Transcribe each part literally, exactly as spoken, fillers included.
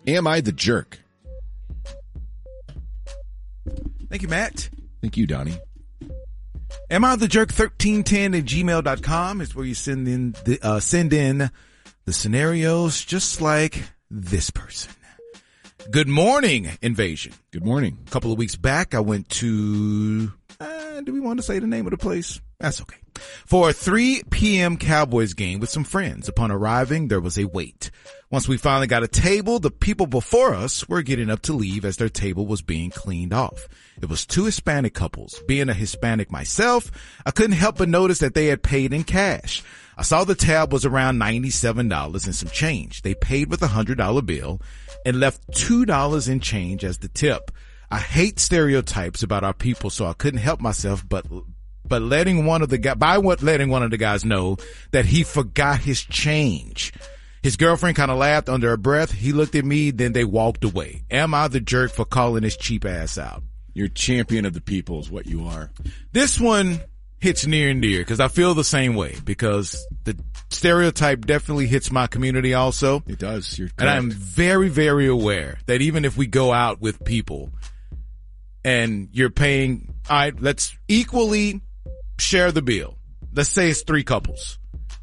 Am I the jerk? Thank you, Matt. Thank you, Donnie. Am I the jerk thirteen ten at gmail dot com is where you send in the, uh, send in the scenarios just like this person. Good morning, Invasion. Good morning. A couple of weeks back, I went to, uh, do we want to say the name of the place? That's okay. For a three p.m. Cowboys game with some friends. Upon arriving, there was a wait. Once we finally got a table, the people before us were getting up to leave as their table was being cleaned off. It was two Hispanic couples. Being a Hispanic myself, I couldn't help but notice that they had paid in cash. I saw the tab was around ninety-seven dollars and some change. They paid with a one hundred dollar bill and left two dollars in change as the tip. I hate stereotypes about our people, so I couldn't help myself but but letting one of the guys, by what letting one of the guys know that he forgot his change. His girlfriend kind of laughed under her breath. He looked at me, then they walked away. Am I the jerk for calling his cheap ass out? You're champion of the people is what you are. This one hits near and dear because I feel the same way because the stereotype definitely hits my community also. It does. You're correct. And I'm very, very aware that even if we go out with people and you're paying, all right, let's equally share the bill. Let's say it's three couples.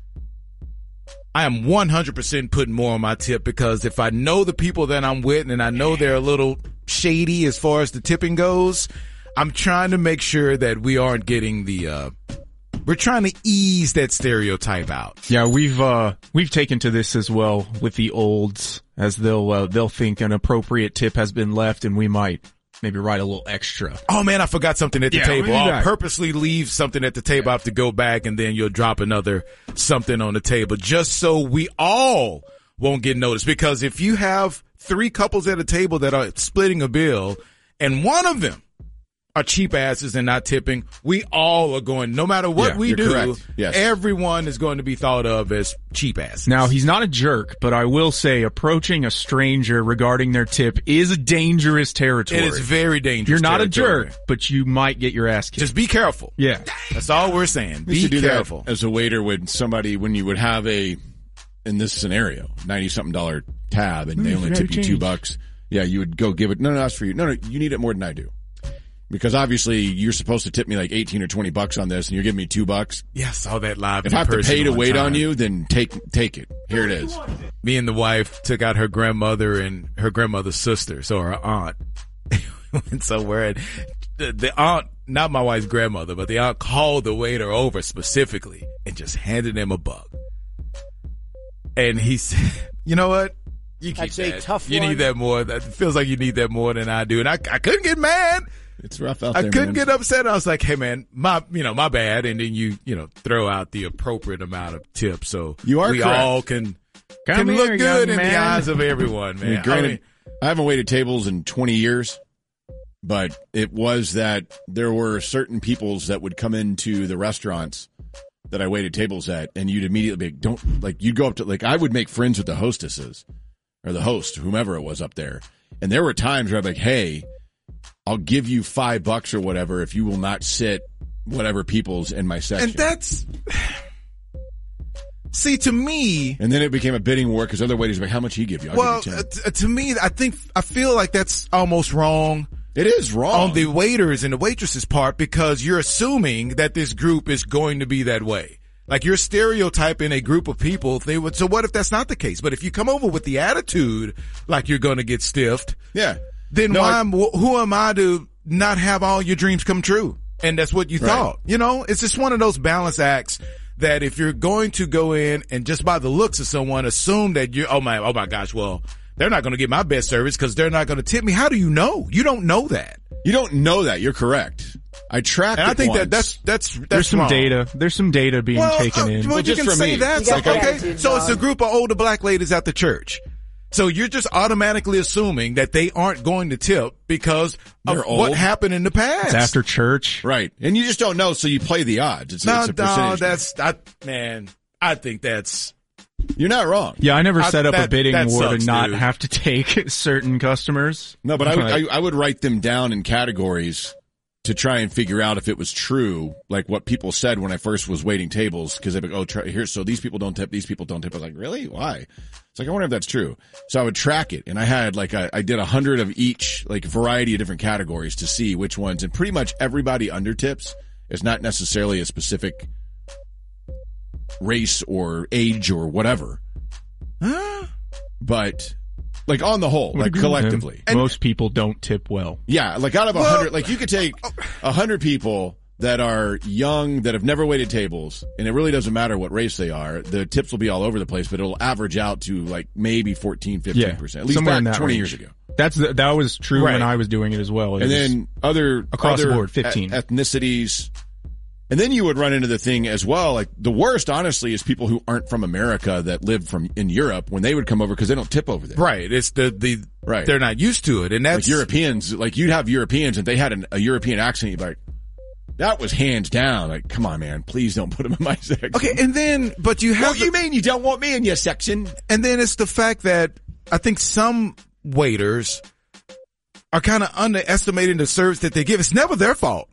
I am one hundred percent putting more on my tip because if I know the people that I'm with and I know they're a little shady as far as the tipping goes, I'm trying to make sure that we aren't getting the, uh, we're trying to ease that stereotype out. Yeah, we've, uh, we've taken to this as well with the olds as they'll, uh, they'll think an appropriate tip has been left and we might maybe write a little extra. Oh man, I forgot something at the yeah, table. I'll that. purposely leave something at the table. I have to go back and then you'll drop another something on the table just so we all won't get noticed. Because if you have three couples at a table that are splitting a bill and one of them are cheap asses and not tipping, we all are going, no matter what yeah, we you're do, correct. Yes. everyone is going to be thought of as cheap asses. Now, he's not a jerk, but I will say approaching a stranger regarding their tip is a dangerous territory. It is very dangerous. You're not territory. a jerk, but you might get your ass kicked. Just be careful. Yeah. That's all we're saying. We Be should do careful. That as a waiter when somebody, when you would have a, in this scenario, ninety something dollar tab and Mm, they only tip you change. two bucks. Yeah, you would go give it. No, no, that's for you. No, no, you need it more than I do. Because obviously you're supposed to tip me like eighteen or twenty bucks on this and you're giving me two bucks. Yeah, I saw that live. If in I have to person pay to one wait time. on you, then take, take it. Here it is. Me and the wife took out her grandmother and her grandmother's sister, so her aunt. And so we're at the, the aunt, not my wife's grandmother, but the aunt called the waiter over specifically and just handed him a buck. And he said, you know what? You keep That's that. a tough You one. need that more. That feels like you need that more than I do. And I, I couldn't get mad. It's rough out I there, couldn't man. get upset. I was like, hey man, my, you know, my bad. And then you, you know, throw out the appropriate amount of tips. So You are we correct. all can, Come can here, look good young in the man. eyes of everyone, I man. mean, granted, I mean, I haven't waited tables in twenty years, but it was that there were certain peoples that would come into the restaurants that I waited tables at, and you'd immediately be like, don't, like, you'd go up to, like, I would make friends with the hostesses, or the host, whomever it was up there, and there were times where I'd be like, hey, I'll give you five bucks or whatever if you will not sit whatever people's in my section. and that's, see, to me, And then it became a bidding war because other waiters were like, how much he give you? I'll well, give you uh, ten. t- to me, I think, I feel like that's almost wrong It is wrong. on the waiters and the waitresses part because you're assuming that this group is going to be that way. Like you're stereotyping a group of people. They would, so what if that's not the case? But if you come over with the attitude like you're going to get stiffed, yeah. then No, why, I- am, who am I to not have all your dreams come true? And that's what you Right. thought. You know, it's just one of those balance acts that if you're going to go in and just by the looks of someone assume that you're, oh my, oh my gosh, well, they're not going to get my best service because they're not going to tip me. How do you know? You don't know that. You don't know that. You're correct. I tracked And it I think once. that that's, that's, that's There's some wrong. data. There's some data being Well, taken uh, in. well, Well, you just can for say me. that. You got Like, that okay, attitude, so it's a John. group of older black ladies at the church. So you're just automatically assuming that they aren't going to tip because of They're what old. happened in the past. It's after church. Right. And you just don't know, so you play the odds. It's, No, it's a no, percentage. that's, I, man, I think that's, You're not wrong. Yeah, I never I- set up a that- bidding that war sucks, to not dude. have to take certain customers. No, but I would, But- I, I would write them down in categories to try and figure out if it was true, like what people said when I first was waiting tables, because they'd be like, oh, try, here, so these people don't tip, these people don't tip. I was like, really? Why? It's like, I wonder if that's true. So I would track it, and I had like a, I did a hundred of each, like variety of different categories to see which ones, and pretty much everybody under tips is not necessarily a specific race or age or whatever. Huh? But like on the whole, like collectively. And most people don't tip well. Yeah, like out of a Well- hundred, like you could take a hundred people that are young, that have never waited tables, and it really doesn't matter what race they are. The tips will be all over the place, but it'll average out to like maybe fourteen, fifteen percent. At least somewhere back in that twenty range. years ago. That's the, that was true Right. when I was doing it as well. It And was- then other across the other board, fifteen. e- ethnicities. And then you would run into the thing as well, like the worst, honestly, is people who aren't from America that live from in Europe when they would come over because they don't tip over there. Right. It's the, the, Right. they're not used to it. And that's Like Europeans, like you'd have Europeans and they had an, a European accent, you'd be like, that was hands down. Like, come on, man, please don't put them in my section. okay. And then, but you have, What you mean you don't want me in your section? and then it's the fact that I think some waiters are kind of underestimating the service that they give. It's never their fault.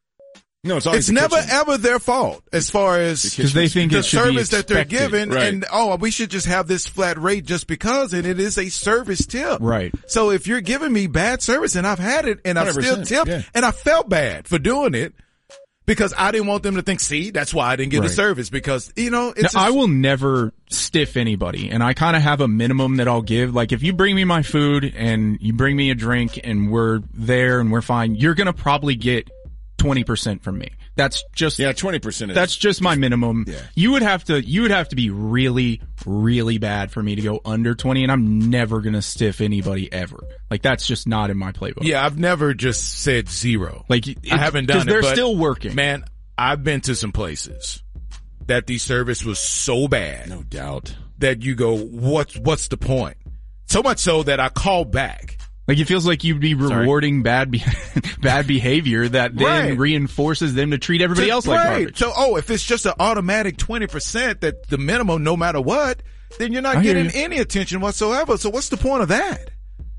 No, it's always It's the never kitchen. ever their fault as far as because they think the it should be service that they're expected. given, Right. and oh, we should just have this flat rate just because, and it is a service tip. Right. So if you're giving me bad service, and I've had it, and I've one hundred still percent, tipped, yeah. and I felt bad for doing it because I didn't want them to think, see, that's why I didn't get the Right. service, because you know, it's Now, I just- will never stiff anybody, and I kind of have a minimum that I'll give. Like, if you bring me my food and you bring me a drink and we're there and we're fine, you're gonna probably get twenty percent from me. That's just Yeah, twenty percent. that's just my minimum. Yeah. You would have to you would have to be really really bad for me to go under twenty, and I'm never gonna stiff anybody ever. Like, that's just not in my playbook. yeah, I've never just said zero. Like, it, I haven't done it, because they're but, still working. Man, I've been to some places that the service was so bad No doubt. that you go, what's what's the point? So much so that I called back. Like, it feels like you'd be rewarding bad be- bad behavior that then Right. reinforces them to treat everybody To- else like right. garbage. So, oh, if it's just an automatic twenty percent that the minimum, no matter what, then you're not I hear getting you. any attention whatsoever. So what's the point of that?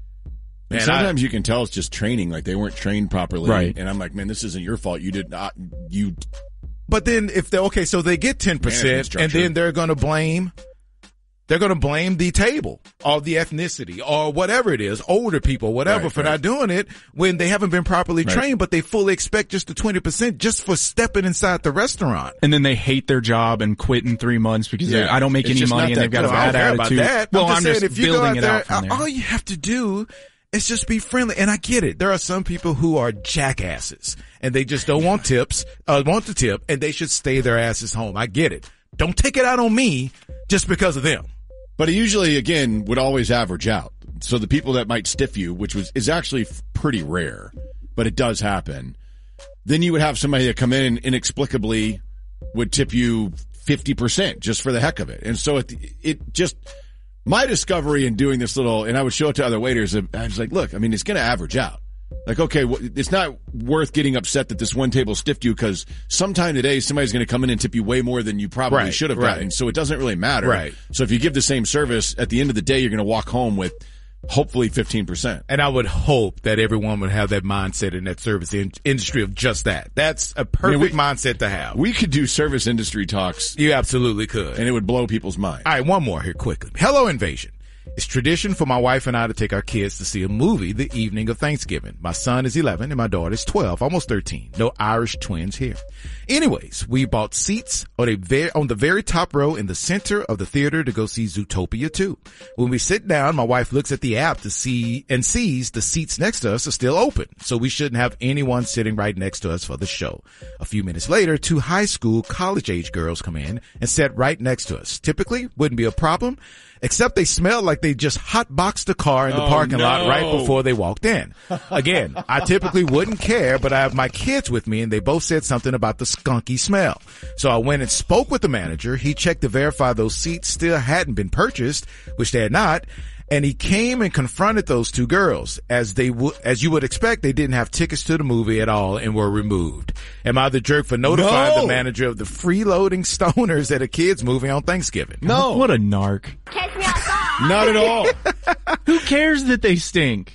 And Man, sometimes you can tell it's just training, like they weren't trained properly. Right. And I'm like, man, this isn't your fault. You did not, you, But then if they okay, so they get ten Management percent, and structure. then they're going to blame, they're going to blame the table or the ethnicity or whatever it is, older people, whatever, Right, for right. not doing it when they haven't been properly Right. trained, but they fully expect just the twenty percent just for stepping inside the restaurant. And then they hate their job and quit in three months because Yeah. they're I don't make It's any just money not and that they've got good. a No, I bad don't care about attitude. that. Well, I'm just I'm saying, just if you go building out it there, out from there. all you have to do is just be friendly. And I get it. There are some people who are jackasses and they just don't want tips, uh, want the tip, and they should stay their asses home. I get it. Don't take it out on me just because of them. but it usually, again, would always average out. So the people that might stiff you, which was, is actually f- pretty rare, but it does happen. Then you would have somebody that come in and inexplicably would tip you fifty percent just for the heck of it. And so it, it just, my discovery in doing this little, and I would show it to other waiters, I was like, look, I mean, it's going to average out. Like, okay, well, it's not worth getting upset that this one table stiffed you because sometime today somebody's going to come in and tip you way more than you probably Right, should have right. gotten. So it doesn't really matter. Right. So if you give the same service, at the end of the day, you're going to walk home with hopefully fifteen percent. And I would hope that everyone would have that mindset in that service in- industry of just that. That's a perfect we- mindset to have. We could do service industry talks You absolutely could. and it would blow people's mind. All right, one more here quickly. Hello Invasion. It's tradition for my wife and I to take our kids to see a movie the evening of Thanksgiving. My son is eleven and my daughter is twelve, almost thirteen. No Irish twins here. Anyways, we bought seats on a very, on the very top row in the center of the theater to go see Zootopia two. When we sit down, my wife looks at the app to see and sees the seats next to us are still open. So we shouldn't have anyone sitting right next to us for the show. A few minutes later, two high school, college age girls come in and sat right next to us. Typically wouldn't be a problem, except they smelled like they just hotboxed the car in the Oh, parking lot no. right before they walked in. Again, I typically wouldn't care, but I have my kids with me and they both said something about the skunky smell. So I went and spoke with the manager. He checked to verify those seats still hadn't been purchased, which they had not. And he came and confronted those two girls. As they would, as you would expect, they didn't have tickets to the movie at all and were removed. Am I the jerk for notifying No. the manager of the freeloading stoners at a kids movie on Thanksgiving? No, What a narc. Catch me outside. not at all. Who cares that they stink?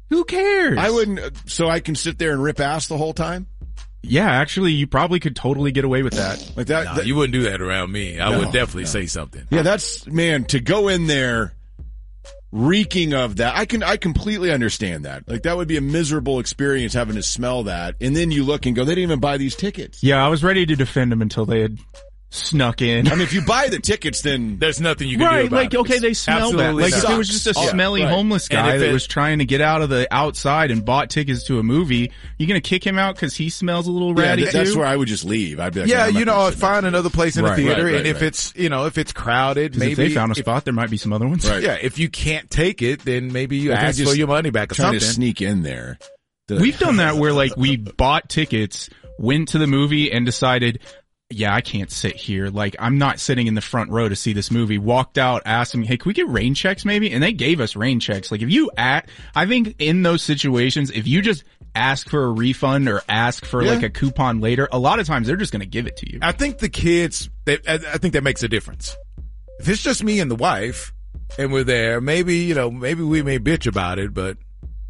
Who cares? I wouldn't, so I can sit there and rip ass the whole time? Yeah, actually, you probably could totally get away with that. Like that, No, that you wouldn't do that around me. I No, would definitely no. say something. yeah, that's, man, to go in there reeking of that. I can, I completely understand that. Like that would be a miserable experience having to smell that. And then you look and go, they didn't even buy these tickets. Yeah, I was ready to defend him until they had snuck in. I mean, if you buy the tickets, then There's nothing you can do Right, about like, it. okay, they smell that. Absolutely Like, if sucks. there was just a Yeah, smelly right. homeless And guy if that it- was trying to get out of the outside and bought tickets to a movie, you gonna kick him out because he smells a little yeah, ratty th- that's too? where I would just leave. I'd be like, Yeah, I'm not you gonna know, sit next find to another place in Right, the theater, right, right, and if right. it's, you know, if it's crowded, 'Cause maybe if they found a if- spot, there might be some other ones. Right. Yeah, if you can't take it, then maybe you Like, I ask just for your money back or trying something. to sneak in there. The- We've done that where like we bought tickets, went to the movie and decided, yeah, I can't sit here. Like I'm not sitting in the front row to see this movie. Walked out, asked them, hey, can we get rain checks maybe? And they gave us rain checks. Like if you at, I think in those situations, if you just ask for a refund or ask for Yeah. like a coupon later, a lot of times they're just going to give it to you. I think the kids, they, I, I think that makes a difference. If it's just me and the wife and we're there, maybe, you know, maybe we may bitch about it, but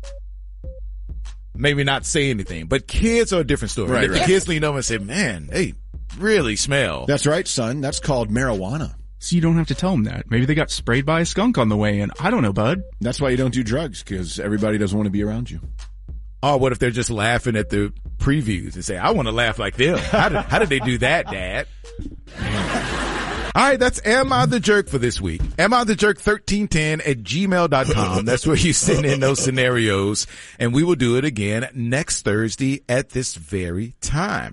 maybe not say anything. But kids are a different story. Right, if right. the kids lean over and say, man, they really smell. That's right, son. That's called marijuana. So you don't have to tell them that. Maybe they got sprayed by a skunk on the way in. I don't know, bud. That's why you don't do drugs, because everybody doesn't want to be around you. Or what if they're just laughing at the previews and say, I want to laugh like them. How did, how did they do that, Dad? All right, that's Am I the Jerk for this week. Am I the Jerk thirteen ten at gmail dot com. That's where you send in those scenarios, and we will do it again next Thursday at this very time.